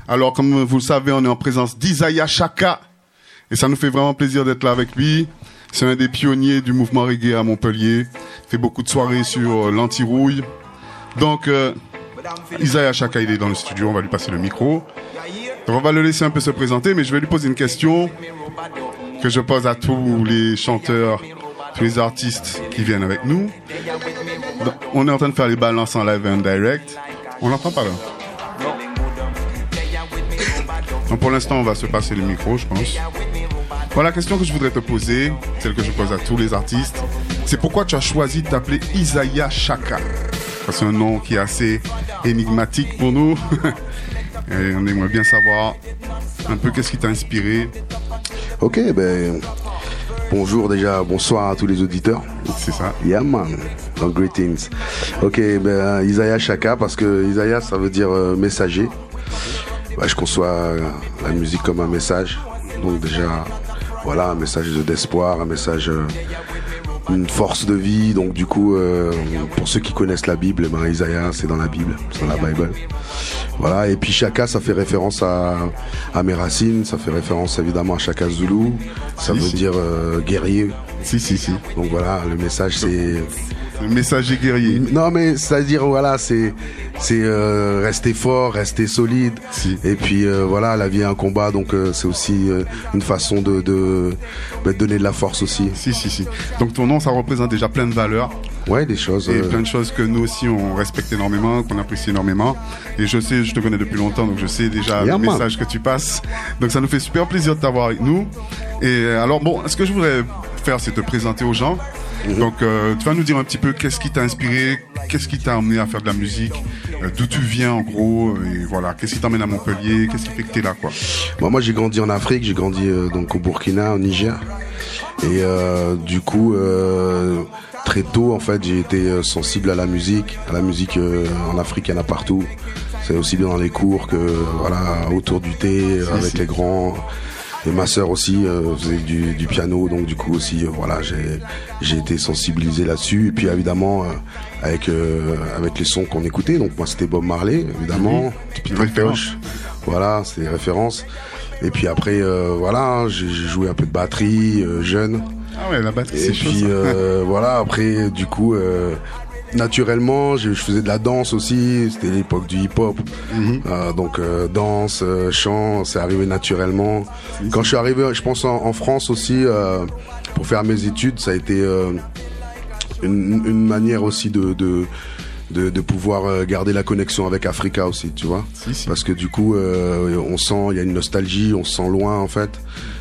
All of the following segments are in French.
Alors, comme vous le savez, on est en présence d'Isaiah Chaka. Et ça nous fait vraiment plaisir d'être là avec lui. C'est un des pionniers du mouvement reggae à Montpellier. Il fait beaucoup de soirées sur l'anti-rouille. Donc, Isaiah Chaka, il est dans le studio. On va lui passer le micro. Donc, on va le laisser un peu se présenter, mais je vais lui poser une question que je pose à tous les chanteurs, tous les artistes qui viennent avec nous. Donc, on est en train de faire les balances en live et en direct. On n'entend pas là. Donc pour l'instant, on va se passer le micro, je pense. Voilà, la question que je voudrais te poser, celle que je pose à tous les artistes, c'est pourquoi tu as choisi de t'appeler Isaiah Chaka. C'est un nom qui est assez énigmatique pour nous. Et on aimerait bien savoir un peu qu'est-ce qui t'a inspiré. Ok, ben bonjour déjà, bonsoir à tous les auditeurs. C'est ça. Yeah man, donc greetings. Ok, ben Isaiah Chaka, parce que Isaiah ça veut dire messager. Bah, je conçois la musique comme un message. Donc déjà, voilà, un message d'espoir, un message, une force de vie. Donc du coup, pour ceux qui connaissent la Bible, ben Isaiah, c'est dans la Bible, c'est dans la Bible. Voilà, et puis Chaka, ça fait référence à mes racines, ça fait référence évidemment à Chaka Zulu. Ça veut dire guerrier. Si. Donc voilà, le message c'est... Le messager guerrier. Non mais c'est-à-dire voilà, c'est rester fort, rester solide. Si. Et puis voilà, la vie est un combat, donc c'est aussi une façon de donner de la force aussi. Si. Donc ton nom, ça représente déjà plein de valeurs. Ouais, des choses. Et plein de choses que nous aussi on respecte énormément, qu'on apprécie énormément. Et je sais, je te connais depuis longtemps, donc je sais déjà le message que tu passes. Donc ça nous fait super plaisir de t'avoir avec nous. Et alors bon, ce que je voudrais faire, c'est te présenter aux gens. Donc tu vas nous dire un petit peu qu'est-ce qui t'a inspiré, qu'est-ce qui t'a amené à faire de la musique, d'où tu viens en gros, et voilà, qu'est-ce qui t'emmène à Montpellier, qu'est-ce qui fait que t'es là quoi. Bon, moi j'ai grandi en Afrique, j'ai grandi donc au Burkina, au Niger, et du coup très tôt en fait j'ai été sensible à la musique en Afrique, il y en a partout. C'est aussi bien dans les cours que voilà autour du thé avec les grands. Et ma sœur aussi faisait du piano, donc du coup aussi voilà j'ai été sensibilisé là-dessus. Et puis évidemment avec les sons qu'on écoutait, donc moi c'était Bob Marley évidemment, référence. Voilà, c'est des références. Et puis après voilà, j'ai joué un peu de batterie jeune. Ah ouais, la batterie c'est chaud. Et puis voilà, après du coup naturellement, je faisais de la danse aussi. C'était l'époque du hip-hop, donc danse, chant, c'est arrivé naturellement. Quand je suis arrivé, je pense en France aussi pour faire mes études, ça a été une manière aussi de pouvoir garder la connexion avec Africa aussi, tu vois. Si. Parce que du coup, on sent, il y a une nostalgie, on se sent loin en fait.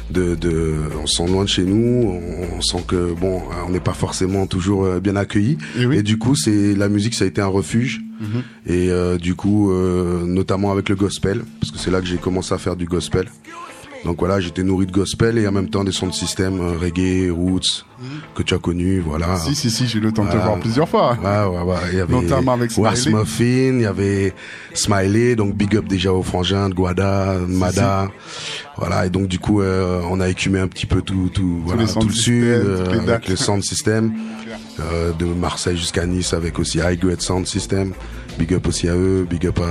On se sent loin de chez nous, on sent que bon, on n'est pas forcément toujours bien accueillis. Et du coup, la musique, ça a été un refuge. Et du coup, notamment avec le gospel, parce que c'est là que j'ai commencé à faire du gospel. Donc voilà, j'étais nourri de gospel et en même temps des sons de système reggae, roots, que tu as connu, voilà. Si, j'ai eu le temps de te voir plusieurs fois. Ouais. Il y avait notamment avec Smiley. Was Muffin, il y avait Smiley, donc big up déjà aux frangins de Guada, Mada. Voilà, et donc du coup, on a écumé un petit peu tout le sud, avec le sound system, de Marseille jusqu'à Nice avec aussi High Grade Sound System. Big up aussi à eux, big up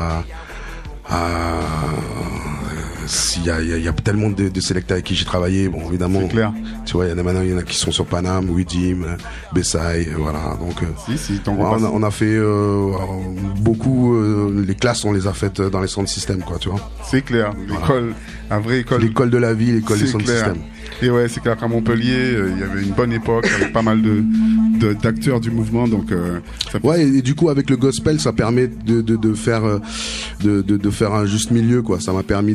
il y a tellement de sélecteurs avec qui j'ai travaillé, bon évidemment. C'est clair. Tu vois, il y en a qui sont sur Paname, Widim, Bessay, voilà. Donc on a fait beaucoup. Les classes, on les a faites dans les sound systems, quoi, tu vois. C'est clair. L'école, la vraie école. L'école de la vie, l'école des sound systems. Et ouais, c'est clair qu'à Montpellier, il y avait une bonne époque avec pas mal d'acteurs du mouvement, donc. Ouais, et du coup avec le gospel, ça permet de faire un juste milieu, quoi. Ça m'a permis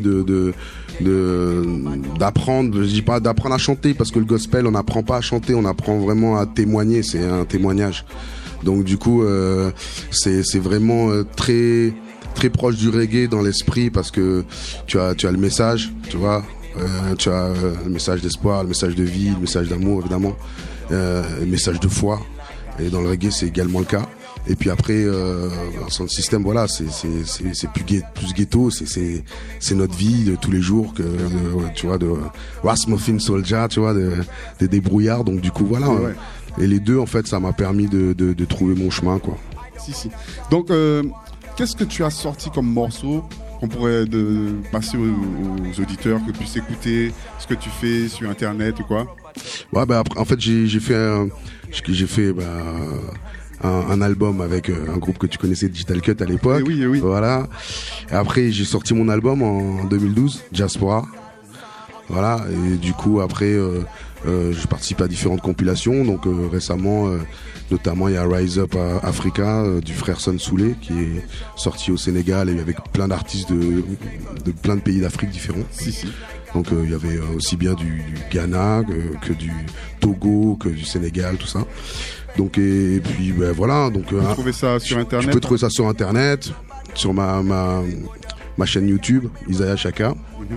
d'apprendre, je dis pas d'apprendre à chanter, parce que le gospel, on n'apprend pas à chanter, on apprend vraiment à témoigner, c'est un témoignage. Donc du coup, c'est vraiment très très proche du reggae dans l'esprit, parce que tu as le message, tu vois. Tu as le message d'espoir, le message de vie, le message d'amour évidemment, le message de foi. Et dans le reggae c'est également le cas. Et puis après, dans son système, voilà, c'est plus ghetto, c'est notre vie de tous les jours, tu vois, de Rasmussen Soldier, tu vois, des débrouillards. Donc du coup voilà. Ouais. Et les deux en fait, ça m'a permis de trouver mon chemin, quoi. Si. Donc qu'est-ce que tu as sorti comme morceau qu'on pourrait passer aux auditeurs, que puissent écouter ce que tu fais sur Internet ou quoi? Ouais, bah après, en fait, j'ai fait un album avec un groupe que tu connaissais, Digital Cut, à l'époque. Oui. Voilà. Et après, j'ai sorti mon album en 2012, Diaspora. Voilà. Et du coup, après, je participe à différentes compilations. Donc récemment, notamment, il y a Rise Up Africa du frère Son Soulé qui est sorti au Sénégal et avec plein d'artistes de plein de pays d'Afrique différents. Si. Donc il y avait aussi bien du Ghana que du Togo, que du Sénégal, tout ça. Donc et puis ben voilà, donc tu peux trouver ça sur Internet. Tu peux trouver ça sur Internet, sur ma chaîne YouTube Isaiah Chaka.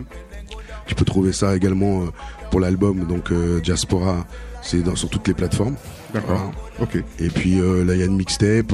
Tu peux trouver ça également pour l'album donc Diaspora, c'est sur toutes les plateformes. D'accord. Voilà. OK. Et puis là il y a une mixtape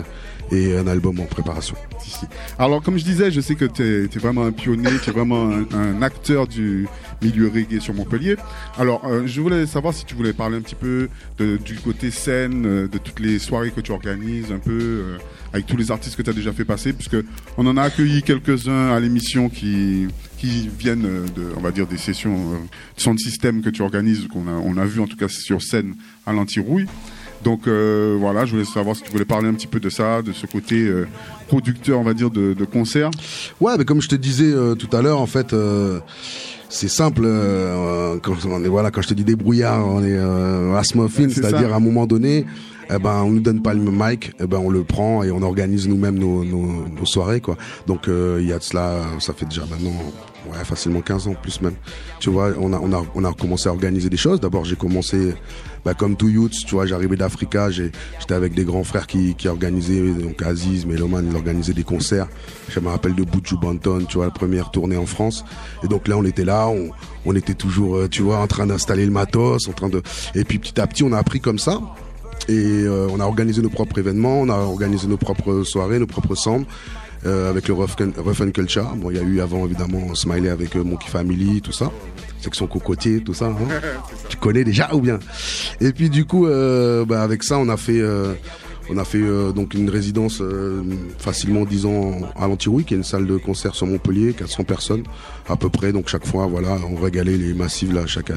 et un album en préparation. Alors, comme je disais, je sais que tu es vraiment un pionnier, tu es vraiment un acteur du milieu reggae sur Montpellier. Alors, je voulais savoir si tu voulais parler un petit peu du côté scène, de toutes les soirées que tu organises, un peu avec tous les artistes que tu as déjà fait passer, puisque on en a accueilli quelques-uns à l'émission qui viennent on va dire, des sessions sound system que tu organises, on a vu en tout cas sur scène à l'Antirouille. Donc voilà, je voulais savoir si tu voulais parler un petit peu de ça, de ce côté producteur, on va dire, de concerts. Ouais, mais comme je te disais tout à l'heure, en fait, c'est simple. Quand je te dis débrouillard, on est Ragamuffin, c'est-à-dire à un moment donné, on nous donne pas le mic, on le prend et on organise nous-mêmes nos soirées, quoi. Donc il y a de cela, ça fait déjà maintenant facilement 15 ans, plus même. Tu vois, on a commencé à organiser des choses. D'abord, j'ai commencé comme tout youth, tu vois, j'arrivais d'Africa, j'étais avec des grands frères qui organisaient, donc Aziz, Meloman, ils organisaient des concerts. Je me rappelle de Buju Banton, tu vois, la première tournée en France. Et donc là, on était là, on était toujours, tu vois, en train d'installer le matos, et puis petit à petit, on a appris comme ça. Et on a organisé nos propres événements, on a organisé nos propres soirées, nos propres chambres. Avec le Rough and Culture. Bon, il y a eu avant évidemment Smiley avec Monkey Family, tout ça. Section Cocotier, tout ça. Hein. Tu connais déjà ou bien? Et puis du coup, avec ça, on a fait donc une résidence facilement 10 ans à l'Antirouille, qui est une salle de concert sur Montpellier, 400 personnes à peu près. Donc chaque fois, voilà, on régalait les massifs là,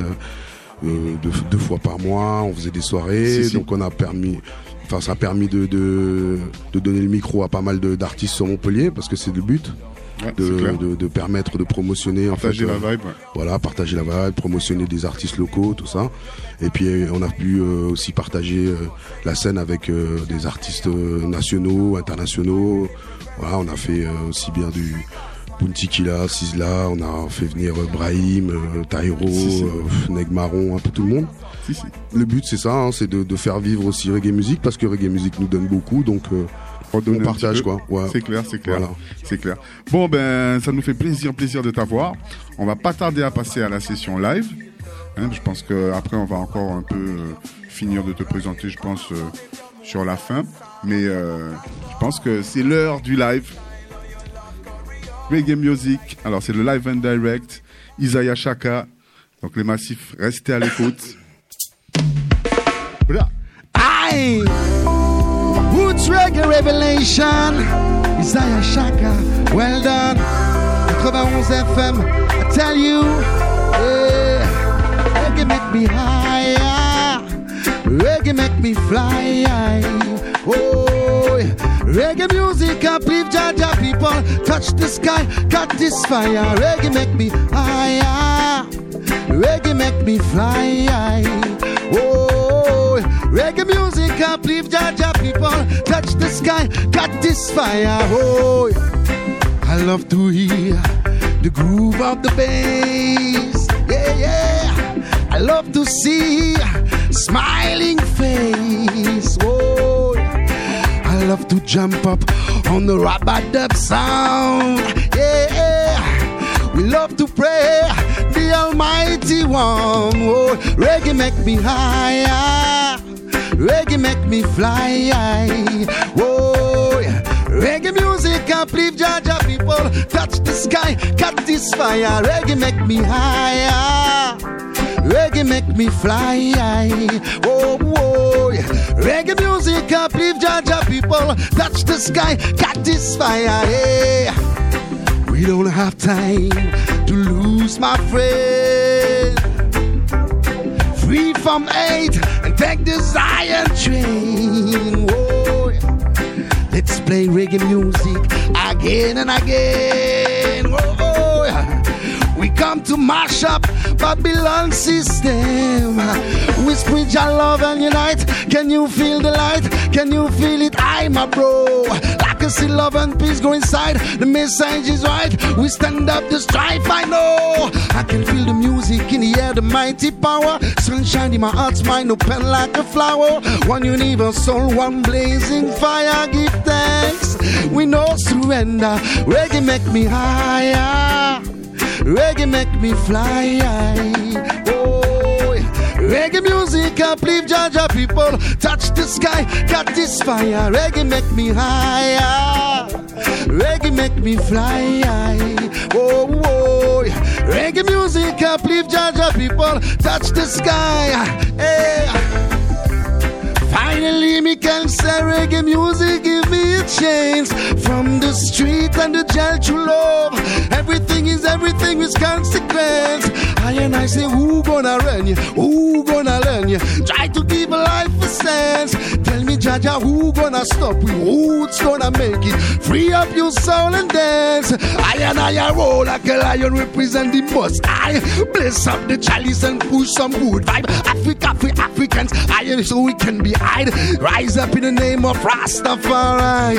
deux fois par mois. On faisait des soirées, donc ça a permis de donner le micro à pas mal d'artistes sur Montpellier, parce que c'est le but. De permettre de promotionner, partager la vibe, voilà, partager la vibe, promotionner des artistes locaux, tout ça. Et puis on a pu aussi partager la scène avec des artistes nationaux, internationaux. Voilà, on a fait aussi bien du Bounty Killa, Sizzla, on a fait venir Brahim, Taïro, Neg Marron, un peu tout le monde. Le but c'est ça, hein, c'est de faire vivre aussi reggae music, parce que reggae music nous donne beaucoup, donc on partage, quoi. Ouais. C'est clair. Voilà. C'est clair. Bon, ça nous fait plaisir de t'avoir. On va pas tarder à passer à la session live. Hein, je pense qu'après on va encore un peu finir de te présenter, je pense, sur la fin. Mais je pense que c'est l'heure du live. Reggae Music. Alors c'est le live and direct. Isaiah Chaka. Donc les massifs, restez à l'écoute. Voilà. Aïe! Roots Reggae Revelation, Isaiah Chaka, well done. 91 FM, I tell you, yeah. Reggae make me higher, reggae make me fly. Oh, reggae music uplift Jaja people, touch the sky, got this fire. Reggae make me higher, reggae make me fly. Oh, reggae music uplift Jaja people, touch the sky, got this fire. Oh, I love to hear the groove of the bass. Yeah. I love to see smiling face. Oh, I love to jump up on the rub-a-dub sound. Yeah, we love to pray the Almighty One. Oh, reggae make me higher, reggae make me fly. Oh, reggae music uplift Jaja people, touch the sky, got this fire. Reggae make me higher, reggae make me fly. Oh, reggae music uplift Jaja people, touch the sky, got this fire. Yeah. We don't have time to lose, my friend. Free from hate and take the Zion train. Whoa. Let's play reggae music again and again. Whoa. We come to mash up Babylon system. We spread your love and unite. Can you feel the light? Can you feel it? I'm a bro. Like I see love and peace go inside. The message is right. We stand up the strife. I know I can feel the music in the air, the mighty power. Sunshine in my heart's mind, open like a flower. One universal, one blazing fire. Give thanks. We know surrender. Reggae make me higher. Reggae make me fly. Oh, reggae music uplift Jaja people. Touch the sky, got this fire. Reggae make me higher. Reggae make me fly. Oh, oh. Reggae music uplift Jaja people. Touch the sky. Hey. Finally, me can say reggae music give me a chance. From the street and the jail to love. Everything is everything with consequence. I say, who gonna run you? Who gonna learn you? Try to give a life a sense. Tell me, Jaja, who gonna stop you? Who's gonna make it? Free up your soul and dance. I roll like a lion, represent the most. I bless up the chalice and push some good vibe. Africa for Africans, so we can be eyed. Rise up in the name of Rastafari.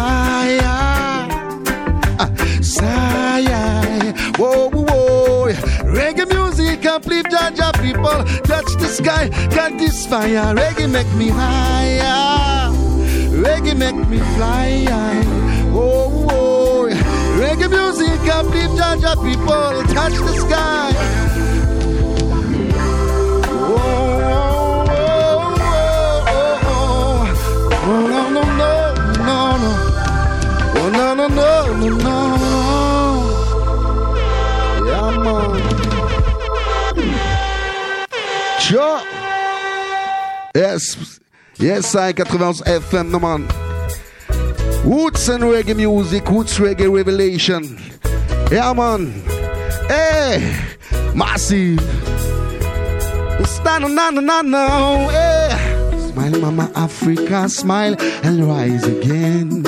Whoa, whoa. Reggae music uplift Jaja people. Touch the sky, got this fire. Reggae make me higher. Reggae make me fly. Whoa, whoa. Reggae music uplift Jaja people. Touch the sky. Whoa, no, no, no, no, no, no. Oh, no, no, no, no, no. Yeah, man. Sure. Yes. Yes, I 91 FM, no man. Roots and reggae music, roots reggae revelation. Yeah, man. Hey, massive. Stand no, hey. Smile, Mama Africa, smile and rise again.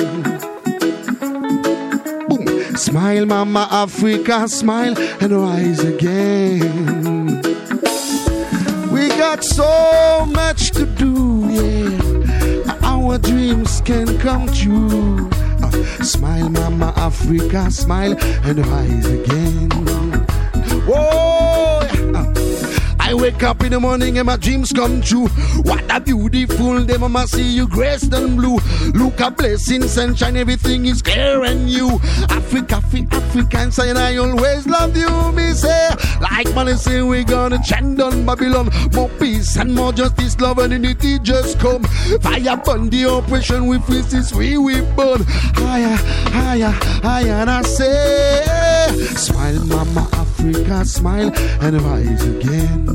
Boom. Smile, Mama Africa, smile and rise again. We got so much to do, yeah. Our dreams can come true. Smile, Mama Africa, smile and rise again. Whoa! I wake up in the morning and my dreams come true. What a beautiful day, Mama, see you graced and blue. Look a blessing, sunshine, everything is clear and new. Africa, Africans, and I always love you, me say. Like man say, we gonna chant on Babylon. More peace and more justice, love and unity just come. Fire burn the oppression, we face this, we burn. Higher, higher, higher, and I say, smile, Mama Africa, smile and rise again.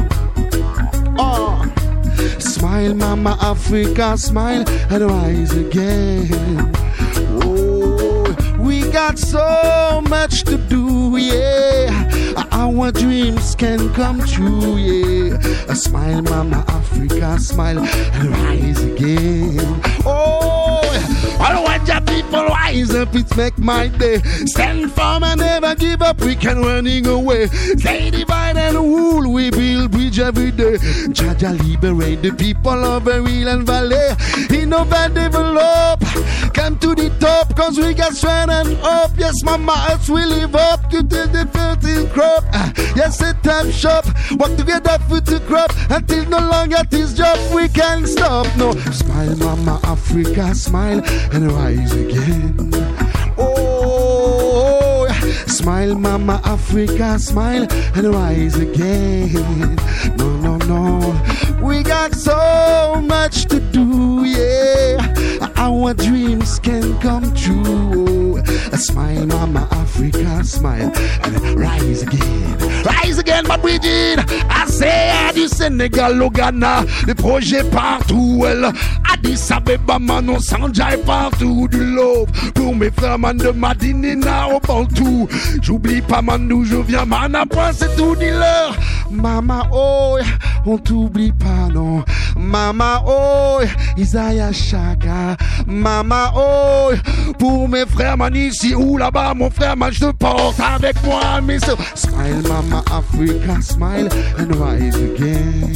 Oh, smile, Mama Africa, smile and rise again. Oh, we got so much to do, yeah. Our dreams can come true, yeah. Smile, Mama Africa, smile and rise again. Oh, I want your people rise up, it make my day. Stand firm and never give up, we can running away. Stay divide and rule, we build bridge every day. Jaja liberate the people of Hill and Valley. Innovate, develop, come to the top, cause we got strength and hope. Yes, Mama, us we live up to the fertile crop. Yes, a time shop, work together for the crop. Until no longer this job, we can't stop, no. Smile, Mama Africa, smile and rise again. Oh, smile, Mama Africa, smile and rise again. No, no, no, we got so much to do, yeah. Our our dreams can come true. Smile, Mama Africa, smile and rise again. Rise again, ma Bridget. I say à du Sénégal au Ghana, des projets partout. Addis Abeba, Manon Sanjay partout. Du love pour mes frères, man de Madinina au Bantou. J'oublie pas man d'où je viens, man après c'est tout dealer. Mama, oh, on t'oublie pas, non. Mama, oh, Isaiah Chaka. Mama, oh, pour mes frères, man, ici ou là-bas, mon frère, man, je te porte avec moi, mais smile, Mama Africa, smile and rise again.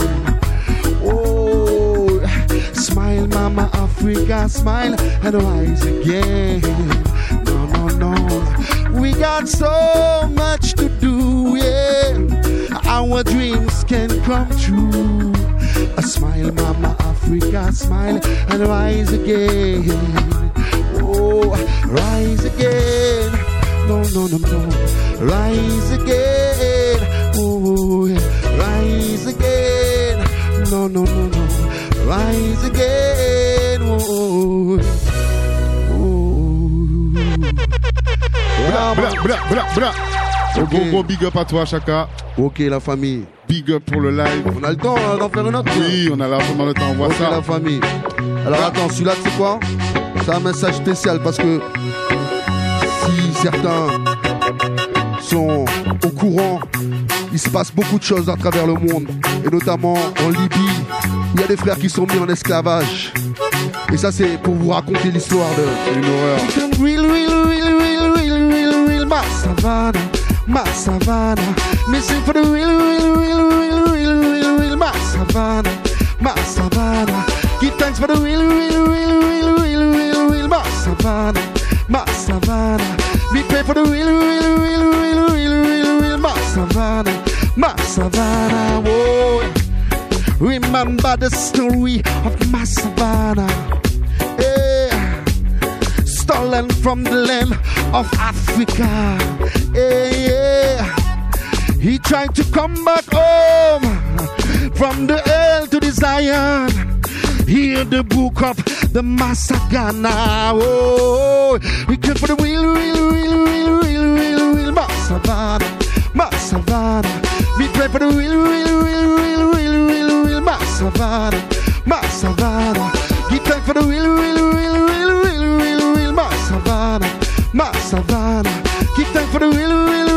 Oh, smile, Mama Africa, smile and rise again. No, no, no, we got so much to do, yeah. Our dreams can come true. A smile, Mama Africa, smile and rise again. Oh, rise again. No, no, no, no. Rise again. Oh, rise again. No, no, no, no. Rise again. Oh, oh. Bra, bra, bra, bra, bra. Okay. Gros big up à toi, Chaka. Ok, la famille. Big up pour le live. On a le temps d'en faire une autre. Oui, on a largement le temps, on voit ok, ça. La famille. Alors attends, celui-là, tu sais quoi? C'est un message spécial parce que si certains sont au courant, il se passe beaucoup de choses à travers le monde, et notamment en Libye, où il y a des frères qui sont mis en esclavage. Et ça, c'est pour vous raconter l'histoire de... C'est une horreur. Real, ma savannah, ma savannah. Missing for the real, ma savannah, ma savannah. Give thanks for the real, ma savannah, ma savannah. We pray for the real, ma savannah, ma savannah. Whoa. Remember the story of my savannah. Yeah. Stolen from the land of Africa. Yeah. He tried to come back home from the hell to the Zion. Hear the book of the Massagana. Oh, we came for the real, Massavana, Massavana. We pray for the real, Massavana, Massavana. Give thanks for the real, Massavana, Massavana. Give thanks for the real,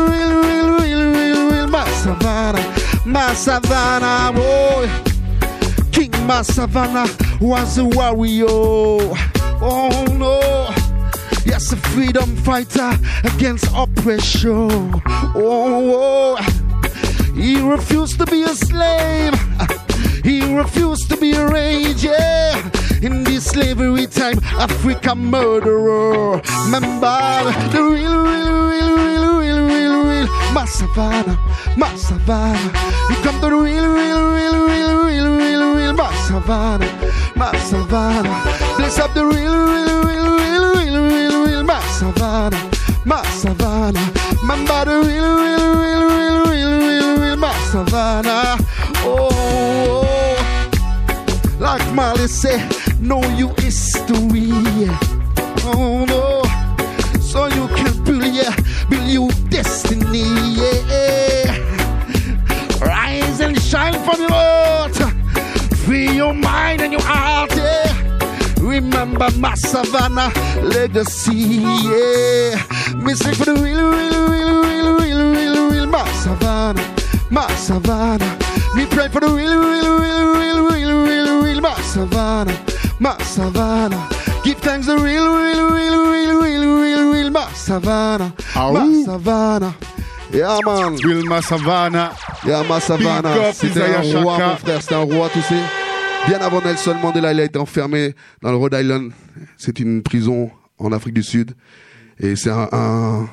Massavana, Massavana. Boy, King Massavana was a warrior. Oh no. Yes, a freedom fighter against oppression. Oh, he refused to be a slave. He refused to be a rage, yeah. In this slavery time, Africa murderer. Remember the real Massavana, Massavana. You come to the real Massavana, Massavana. Bless up the real Massavana, Massavana. Remember the real Massavana. Oh, like Marley say, know your history. Oh no, so you can build your destiny. Yeah. Rise and shine from your heart. Free your mind and your heart. Yeah. Remember Massavana legacy. Yeah. Missing for the real Massavana, Massavana. We pray for the real Massavana, Massavana. Give thanks the real Massavana, Massavana. Yeah man, Real Massavana. Yeah Massavana. C'était un roi mon frère, c'était un roi tu sais. Bien avant Nelson Mandela, il a été enfermé dans le Rhode Island. C'est une prison en Afrique du Sud. Et c'est un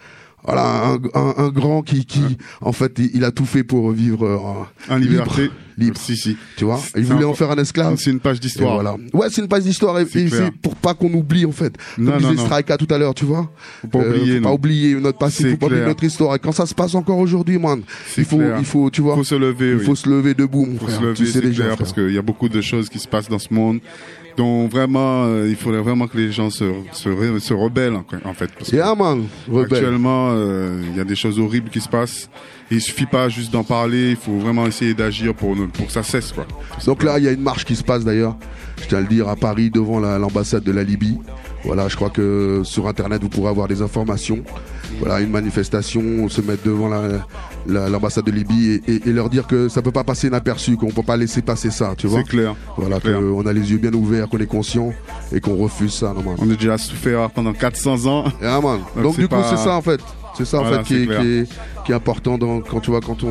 grand qui en fait, il a tout fait pour vivre en liberté. libre. Si. Tu vois, il voulait en faire un esclave. C'est une page d'histoire. Voilà. Ouais, c'est une page d'histoire et c'est pour pas qu'on oublie en fait. Comme disait Strika tout à l'heure, tu vois. Faut pas oublier. Pas oublier notre passé, faut pas oublier notre histoire. Et quand ça se passe encore aujourd'hui, man, il faut, tu vois. Faut se lever. Il faut se lever debout, mon frère. Se lever, tu sais déjà, clair, parce qu'il y a beaucoup de choses qui se passent dans ce monde. Donc vraiment, il faudrait vraiment que les gens se rebellent en fait. Parce que actuellement, il y a des choses horribles qui se passent. Et il suffit pas juste d'en parler, il faut vraiment essayer d'agir pour que ça cesse, quoi. Donc là, il y a une marche qui se passe d'ailleurs, je tiens à le dire, à Paris, devant l'ambassade de la Libye. Voilà, je crois que sur Internet, vous pourrez avoir des informations. Voilà, une manifestation, se mettre devant l'ambassade de Libye et leur dire que ça peut pas passer inaperçu, qu'on peut pas laisser passer ça, tu vois. C'est clair. Voilà, qu'on a les yeux bien ouverts, qu'on est conscient et qu'on refuse ça, non, man. On a déjà souffert pendant 400 ans. Yeah, man. Donc du coup, c'est ça en fait. C'est ça en fait qui est important quand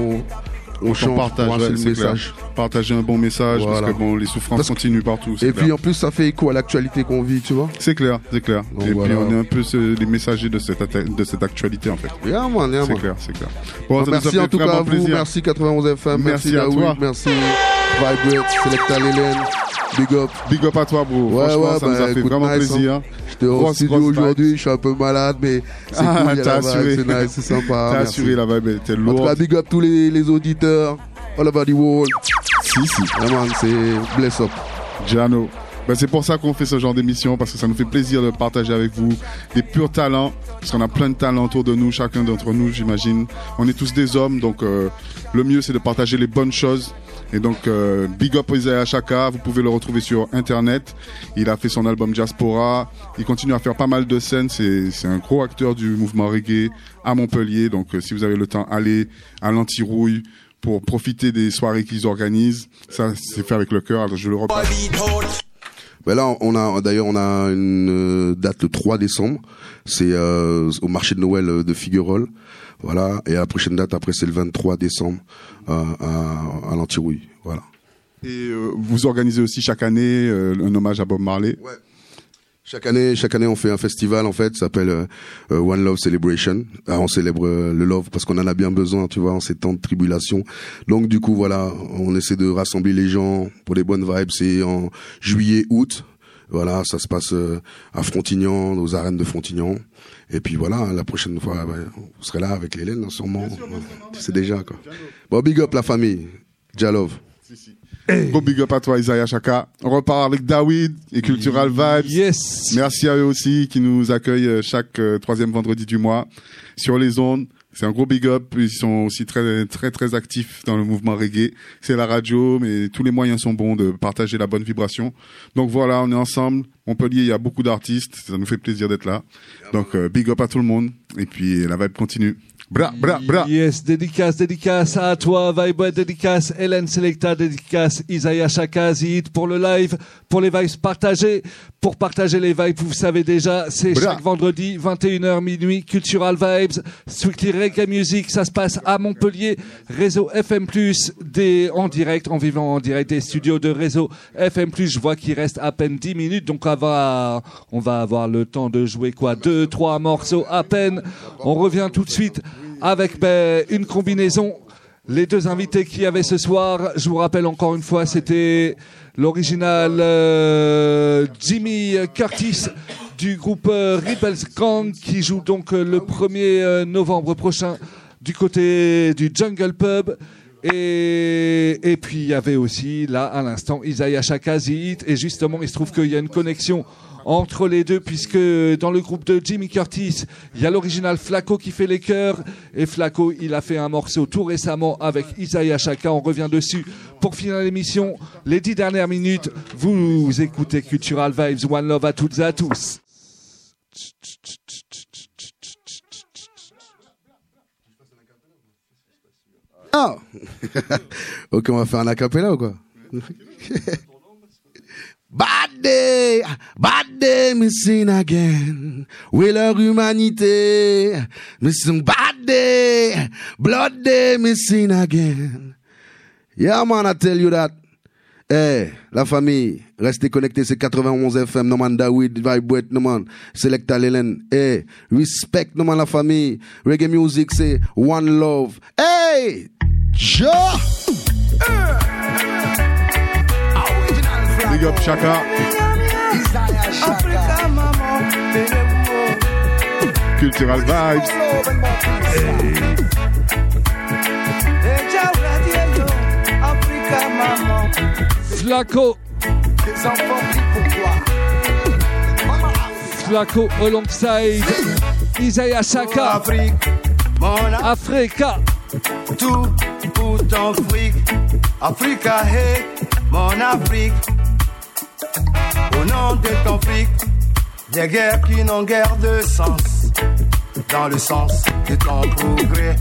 on chante, partage le message. Partager un bon message, parce que les souffrances continuent partout. Et puis en plus, ça fait écho à l'actualité qu'on vit, tu vois. C'est clair. Donc, et puis on est un peu les messagers de cette actualité en fait. C'est clair. Bon, merci en tout cas à vous, merci 91 FM, merci à toi, merci Vibrate, Selecta Lelen, big up à toi, bro. Franchement, ça nous a fait vraiment plaisir. J'étais en studio aujourd'hui, je suis un peu malade, mais c'est cool, t'as assuré. C'est nice, c'est sympa. T'as assuré la vibe, elle était lourde. En tout cas, big up tous les auditeurs, all over the world. Si. Vraiment, c'est bless up. Jano. C'est pour ça qu'on fait ce genre d'émission, parce que ça nous fait plaisir de partager avec vous des purs talents, parce qu'on a plein de talents autour de nous, chacun d'entre nous, j'imagine. On est tous des hommes, donc le mieux c'est de partager les bonnes choses. Et donc big up Isaiah Chaka, vous pouvez le retrouver sur internet. Il a fait son album Diaspora, il continue à faire pas mal de scènes, c'est un gros acteur du mouvement reggae à Montpellier. Donc si vous avez le temps, allez à l'Antirouille pour profiter des soirées qu'ils organisent. Ça c'est fait avec le cœur, alors je le repasse. Là, on a une date le 3 décembre. C'est au marché de Noël de Figuerolles. Voilà. Et la prochaine date après, c'est le 23 décembre à l'Antirouille. Voilà. Et vous organisez aussi chaque année un hommage à Bob Marley. Ouais. Chaque année, on fait un festival, en fait, ça s'appelle One Love Celebration. On célèbre le love parce qu'on en a bien besoin, tu vois, en ces temps de tribulation. Donc, du coup, voilà, on essaie de rassembler les gens pour les bonnes vibes. C'est en juillet, août. Voilà, ça se passe à Frontignan, aux arènes de Frontignan. Et puis voilà, la prochaine fois, vous serez là avec Hélène, sûrement. Tu sais déjà, quoi. Bon, big up la famille. Jalove. Bon big up à toi Isaiah Chaka. On repart avec David et Cultural Vibes. Yes. Merci à eux aussi qui nous accueillent chaque troisième vendredi du mois sur les ondes. C'est un gros big up. Ils sont aussi très très très actifs dans le mouvement reggae. C'est la radio, mais tous les moyens sont bons de partager la bonne vibration. Donc voilà, on est ensemble. Montpellier, il y a beaucoup d'artistes. Ça nous fait plaisir d'être là. Donc big up à tout le monde. Et puis la vibe continue. Bra. Yes, dédicace à toi, Vibe, dédicace Hélène Selecta, dédicace Isaiah Chaka, Zid pour le live, pour les vibes partagées. Pour partager les vibes, vous savez déjà, c'est chaque vendredi, 21h minuit, Cultural Vibes, Strictly Reggae Music, ça se passe à Montpellier, Réseau FM+, en direct, en vivant en direct des studios de Réseau FM+. Je vois qu'il reste à peine 10 minutes, donc on va avoir le temps de jouer 2-3 morceaux à peine. On revient tout de suite avec une combinaison. Les deux invités qu'il y avait ce soir, je vous rappelle encore une fois, c'était l'original Jimmy Curtis du groupe Rebels Gang qui joue donc le 1er novembre prochain du côté du Jungle Pub. Et puis il y avait aussi là à l'instant Isaiah Chaka, Zit, et justement il se trouve qu'il y a une connexion entre les deux, puisque dans le groupe de Jimmy Curtis, il y a l'original Flaco qui fait les chœurs, et Flaco, il a fait un morceau tout récemment avec Isaiah Chaka. On revient dessus pour finir l'émission. Les 10 dernières minutes, vous écoutez Cultural Vibes, One Love à toutes et à tous. Ah ok, on va faire un acapella ou quoi? Bad day, me sin again. Oui, leur humanité, me sin bad day, blood day, me sin again. Yeah, man, I tell you that. Hey, la famille, restez connectés, c'est 91 FM, no man, David, Vibrate, no man, Selecta Lelen. Hey, respect, no man, la famille. Reggae music, c'est One Love. Hey, ja! big up Chaka. Africa, maman, Cultural Vibes. Africa, maman. Flaco. Les enfants prient pour toi. Flaco alongside Isaiah Chaka. Afrique, mon Africa. tout pour ton fric. Africa, hey, mon Afrique. Au nom de ton fric, des guerres qui n'ont guère de sens. Dans le sens de ton progrès.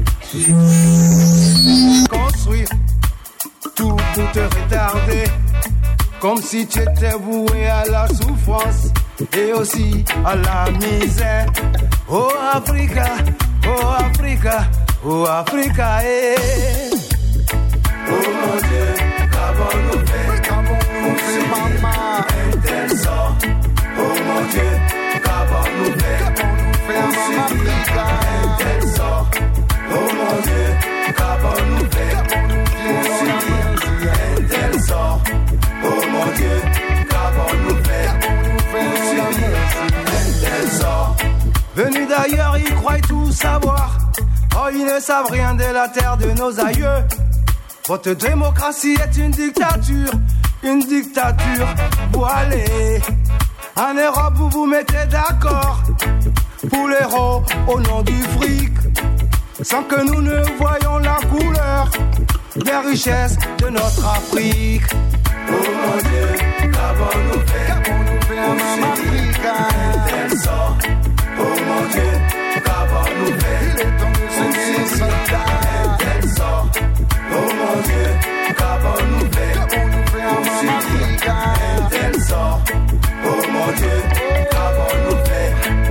Construire tout pour te retarder. Comme si tu étais voué à la souffrance et aussi à la misère. Oh Africa, oh Africa, oh Africa, eh. Oh mon Dieu, qu'avons-nous fait? Maman, un tel sort. Oh mon Dieu, qu'avons-nous fait? Maman Africa, un tel sort. Oh mon Dieu, qu'avons-nous fait? Un tel sort. Oh mon Dieu, qu'avons-nous fait? Un tel sort. Venus d'ailleurs, ils croient tout savoir. Oh, ils ne savent rien de la terre de nos aïeux. Votre démocratie est une dictature voilée. En Europe, vous vous mettez d'accord pour l'euro au nom du fric, sans que nous ne voyions la couleur des richesses de notre Afrique. Oh mon Dieu, qu'avons-nous fait? Maman Africa, un tel sort. Oh mon Dieu, qu'avons-nous fait? Il est temps de se soldats. Un tel sort. Oh mon Dieu, qu'avons-nous fait? Maman Africa, un tel sort. Oh mon Dieu, qu'avons-nous fait?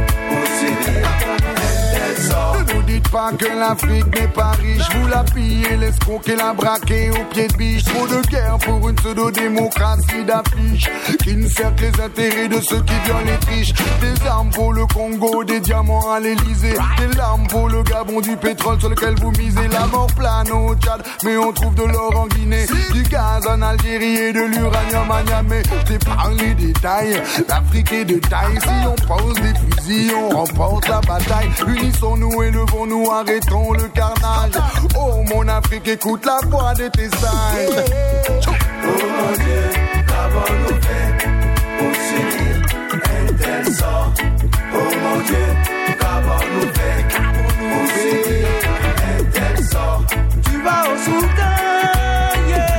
Ne nous dites pas que l'Afrique n'est pas riche. Vous la pillez, l'escroquez, la braquez au pied de biche. Trop de guerre pour une pseudo-démocratie d'affiche qui ne sert que les intérêts de ceux qui violent les triches. Des armes pour le Congo, des diamants à l'Elysée, des larmes pour le Gabon, du pétrole sur lequel vous misez. La mort plane au Tchad, mais on trouve de l'or en Guinée, du gaz en Algérie et de l'uranium à Niamey. J'ai parlé des tailles, l'Afrique est de taille. Si on pose des fusils, on remporte la bataille. Unissons-nous et levons-nous, arrêtons le carnage. Oh mon Afrique, écoute la voix de tes sages. Oh mon Dieu, qu'avons-nous fait pour subir un tel sort? Oh mon Dieu, qu'avons-nous fait pour subir un tel sort? Tu vas au Soudan, yeah.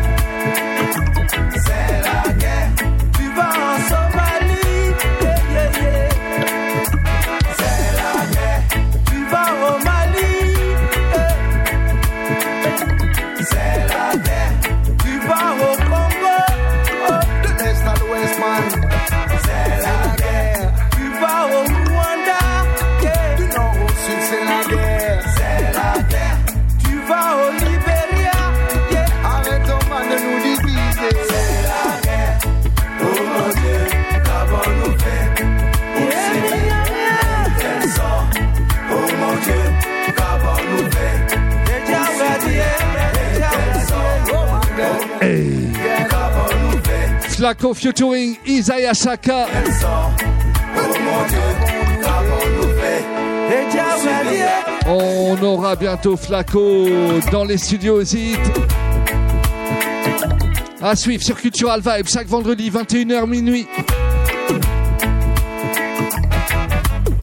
C'est la guerre. Tu vas en Somalie, yeah, yeah, yeah. C'est la guerre. Tu vas au Mali, yeah. C'est la guerre. Tu vas au Congo, oh. De l'Est à l'Ouest, man. C'est la guerre. Tu vas au Rwanda, yeah. Du Nord au Sud, c'est la guerre. C'est la guerre. Tu vas au Libéria, yeah. Arrêtons man de nous diviser. C'est la guerre. Oh mon Dieu, qu'avons-nous fait pour subir un tel sort? Oh mon Dieu, qu'avons-nous fait? Flaco featuring Isaiah Chaka. On aura bientôt Flaco dans les studios Zit. À suivre sur Cultural Vibe chaque vendredi 21h minuit.